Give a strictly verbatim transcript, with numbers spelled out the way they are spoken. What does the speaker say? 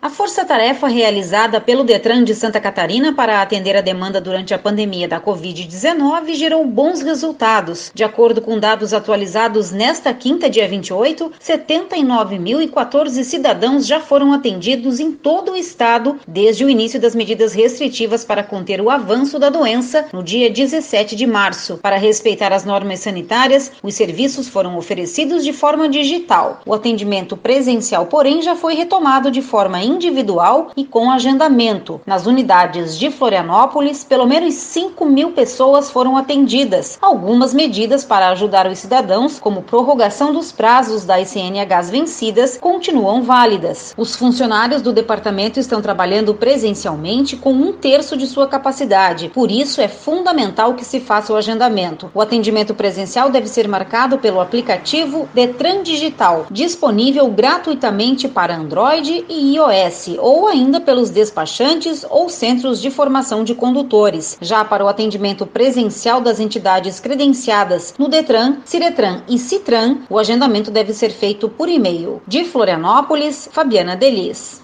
A força-tarefa realizada pelo Detran de Santa Catarina para atender a demanda durante a pandemia da covid dezenove gerou bons resultados. De acordo com dados atualizados nesta quinta, dia vinte e oito, setenta e nove mil e quatorze cidadãos já foram atendidos em todo o estado desde o início das medidas restritivas para conter o avanço da doença no dia dezessete de março. Para respeitar as normas sanitárias, os serviços foram oferecidos de forma digital. O atendimento presencial, porém, já foi retomado de forma individual e com agendamento. Nas unidades de Florianópolis, pelo menos cinco mil pessoas foram atendidas. Algumas medidas para ajudar os cidadãos, como prorrogação dos prazos das C N Hs vencidas, continuam válidas. Os funcionários do departamento estão trabalhando presencialmente com um terço de sua capacidade. Por isso, é fundamental que se faça o agendamento. O atendimento presencial deve ser marcado pelo aplicativo Detran Digital, disponível gratuitamente para Android e iOS, ou ainda pelos despachantes ou centros de formação de condutores. Já para o atendimento presencial das entidades credenciadas no Detran, Ciretran e Citran, o agendamento deve ser feito por e-mail. De Florianópolis, Fabiana Delis.